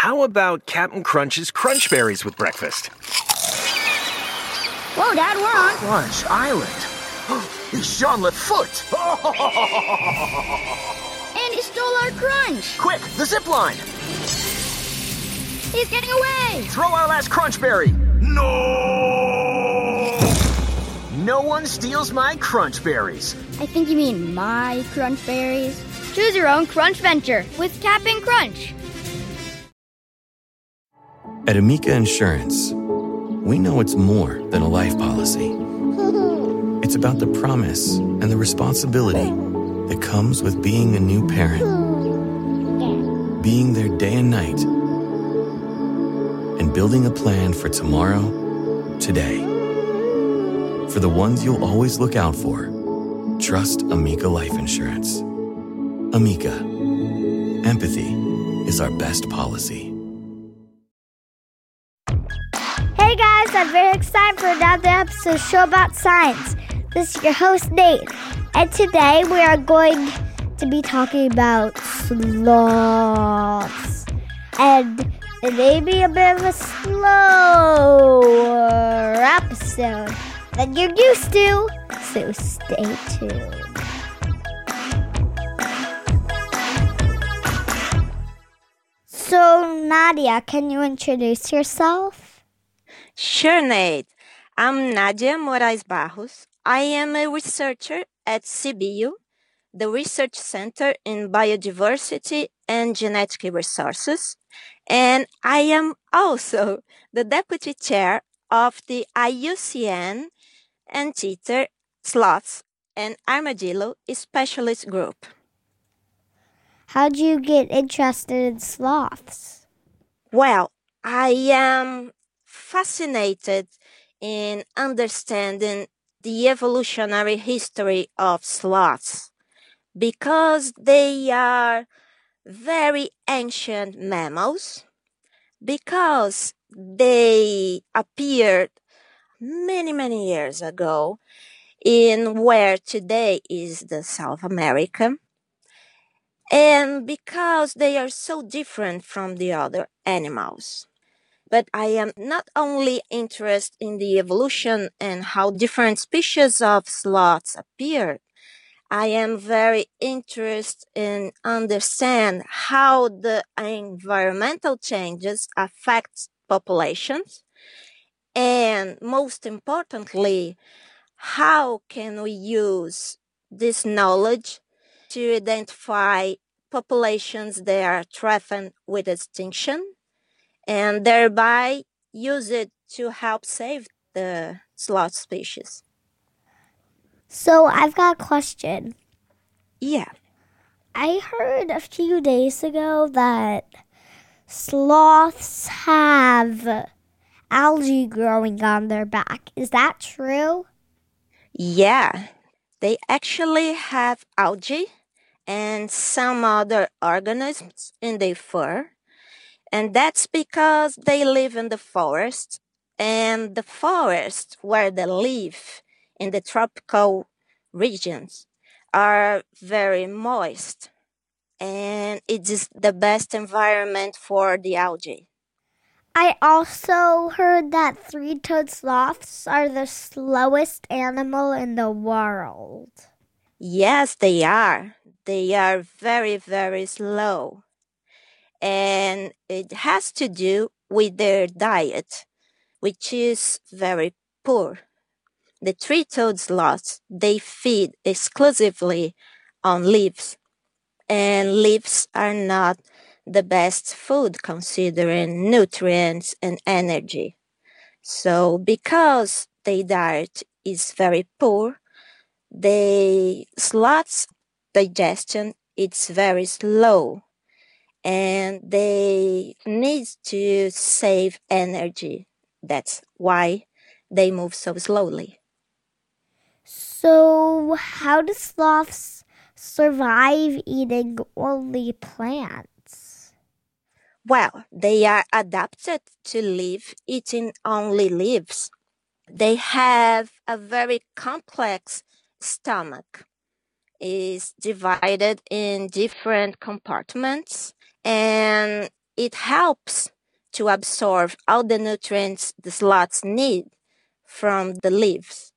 How about Captain Crunch's Crunch Berries with breakfast? Whoa, Dad, we're on Crunch Island. It's Jean-Luc Foot. And he stole our crunch. Quick, the zip line. He's getting away. Throw our last Crunch Berry. No! No one steals my Crunch Berries. I think you mean my crunch berries. Choose your own crunch venture with Captain Crunch. At Amica Insurance, we know it's more than a life policy. It's about the promise and the responsibility that comes with being a new parent. Being there day and night. And building a plan for tomorrow, today. For the ones you'll always look out for, trust Amica Life Insurance. Amica. Empathy is our best policy. Hey guys, I'm very excited for another episode of Show About Science. This is your host, Nate. And today we are going to be talking about sloths. And it may be a bit of a slower episode than you're used to, so stay tuned. So, Nadia, can you introduce yourself? Sure, Nate. I'm Nadia Moraes Barros. I am a researcher at CBio, the Research Center in Biodiversity and Genetic Resources, and I am also the Deputy Chair of the IUCN Anteater, Sloths, and Armadillo Specialist Group. How'd you get interested in sloths? Well, I am fascinated in understanding the evolutionary history of sloths because they are very ancient mammals, because they appeared many years ago in where today is the South America, and because they are so different from the other animals. But I am not only interested in the evolution and how different species of sloths appeared, I am very interested in understand how the environmental changes affect populations, and most importantly, how can we use this knowledge to identify populations that are threatened with extinction, and thereby use it to help save the sloth species. So I've got a question. Yeah. I heard a few days ago that sloths have algae growing on their back. Is that true? Yeah, they actually have algae and some other organisms in their fur. And that's because they live in the forest, and the forest where they live in the tropical regions are very moist, and it is the best environment for the algae. I also heard that three-toed sloths are the slowest animal in the world. Yes, they are. They are very slow. And it has to do with their diet, which is very poor. The three-toed sloths, they feed exclusively on leaves, and leaves are not the best food considering nutrients and energy. So because their diet is very poor, the sloth's digestion is very slow, and they need to save energy. That's why they move so slowly. So how do sloths survive eating only plants? Well, they are adapted to live eating only leaves. They have a very complex stomach. It's divided in different compartments, and it helps to absorb all the nutrients the sloths need from the leaves.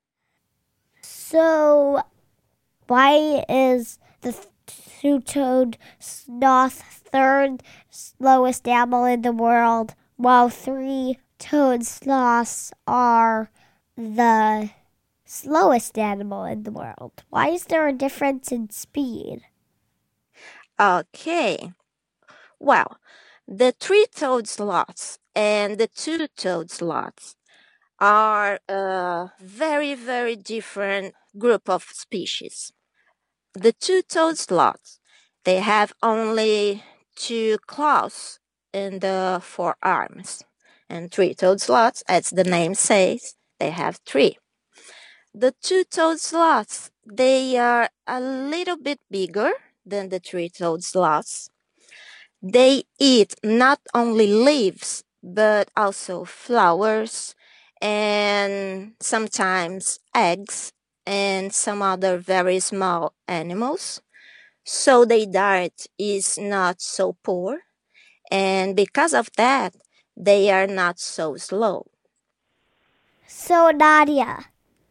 So, why is the two-toed sloth third slowest animal in the world, while three-toed sloths are the slowest animal in the world? Why is there a difference in speed? Okay. Well, the three-toed sloths and the two-toed sloths are a very, very different group of species. The two-toed sloths, they have only 2 claws in the forearms. And three-toed sloths, as the name says, they have 3. The two-toed sloths, they are a little bit bigger than the three-toed sloths. They eat not only leaves, but also flowers and sometimes eggs and some other very small animals. So their diet is not so poor, and because of that, they are not so slow. So, Nadia,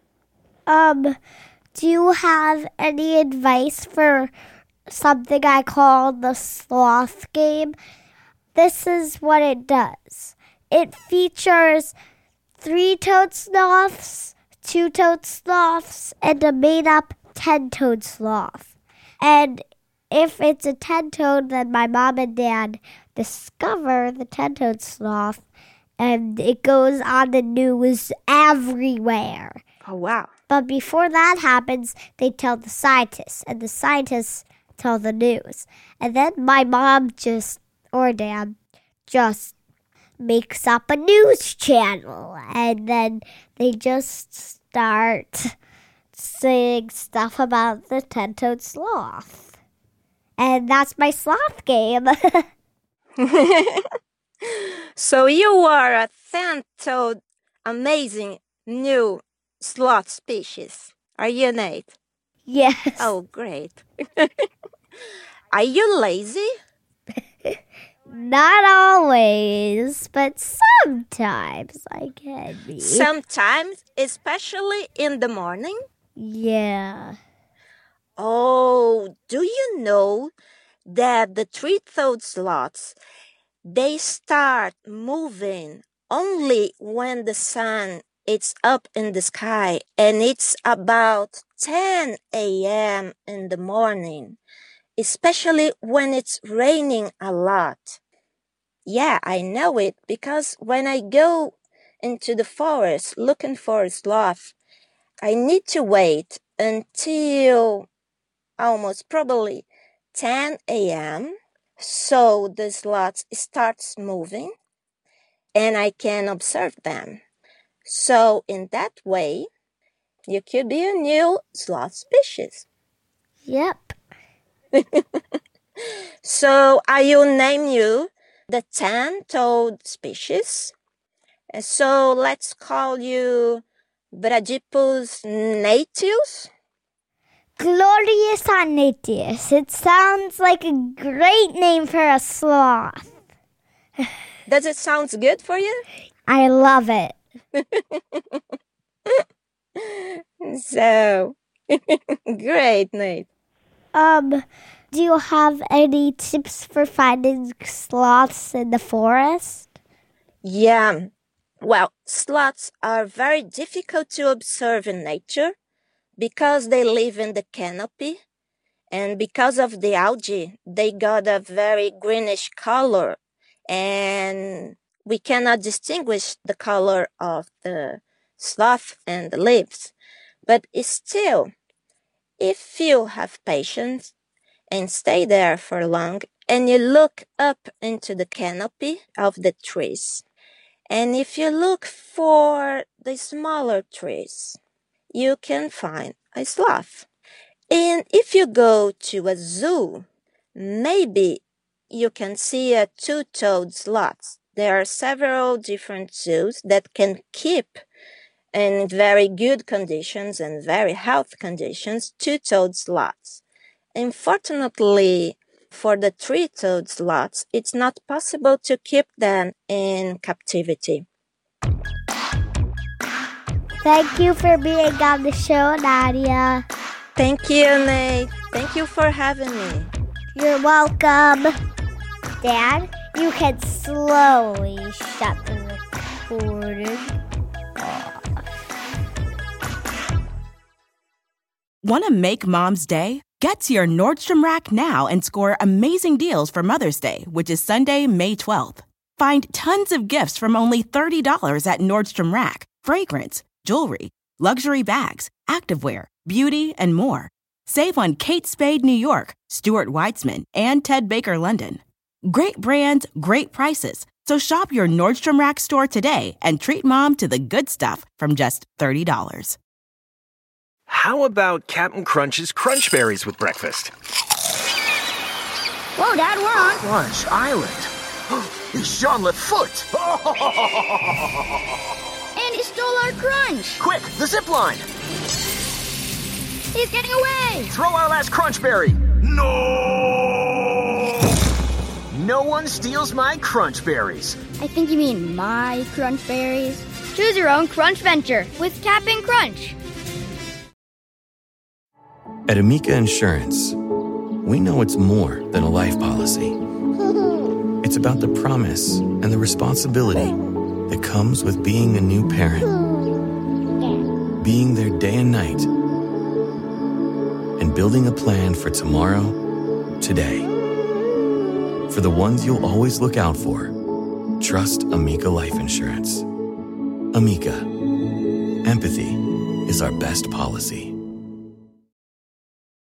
do you have any advice for something I call the sloth game? This is what it does. It features three-toed sloths, two-toed sloths, and a made-up 10-toed sloth. And if it's a 10-toed, then my mom and dad discover the 10-toed sloth, and it goes on the news everywhere. Oh, wow. But before that happens, they tell the scientists, and the scientists tell the news. And then my mom or dad just makes up a news channel, and then they just start saying stuff about the 10-toed sloth. And that's my sloth game. So you are a 10-toed, amazing new sloth species. Are you, Nate? Yes. Oh, great. Are you lazy? Not always, but sometimes I can be. Sometimes, especially in the morning? Yeah. Oh, do you know that the three-toed sloths, they start moving only when the sun is up in the sky, and it's about 10 a.m. in the morning, especially when it's raining a lot. Yeah, I know it because when I go into the forest looking for a sloth, I need to wait until almost probably 10 a.m. so the sloth starts moving and I can observe them. So in that way, you could be a new sloth species. Yep. So I will name you the 10-toed species. So let's call you Bradypus natius. Glorious Natius. It sounds like a great name for a sloth. Does it sound good for you? I love it. So, great, Nate. Do you have any tips for finding sloths in the forest? Yeah. Well, sloths are very difficult to observe in nature because they live in the canopy, and because of the algae, they got a very greenish color, and we cannot distinguish the color of the sloth and the leaves. But still, if you have patience and stay there for long, and you look up into the canopy of the trees, and if you look for the smaller trees, you can find a sloth. And if you go to a zoo, maybe you can see a two-toed sloth. There are several different zoos that can keep in very good conditions and very healthy conditions two-toed sloths. Unfortunately, for the three-toed sloths, it's not possible to keep them in captivity. Thank you for being on the show, Nadia. Thank you, Nate. Thank you for having me. You're welcome. Dad, you can slowly shut the recording off. Want to make Mom's day? Get to your Nordstrom Rack now and score amazing deals for Mother's Day, which is Sunday, May 12th. Find tons of gifts from only $30 at Nordstrom Rack. Fragrance, jewelry, luxury bags, activewear, beauty, and more. Save on Kate Spade New York, Stuart Weitzman, and Ted Baker London. Great brands, great prices. So shop your Nordstrom Rack store today and treat Mom to the good stuff from just $30. How about Captain Crunch's Crunch Berries with breakfast? Whoa, Dad, we're on. Crunch Island. It's Jean-Luc Foot. And he stole our crunch. Quick, the zip line. He's getting away. Throw our last crunch berry. No! No one steals my crunch berries. I think you mean my crunch berries. Choose your own crunch venture with Cap'n Crunch. At Amica Insurance, we know it's more than a life policy. It's about the promise and the responsibility that comes with being a new parent. Being there day and night. And building a plan for tomorrow, today. For the ones you'll always look out for, trust Amica Life Insurance. Amica. Empathy is our best policy.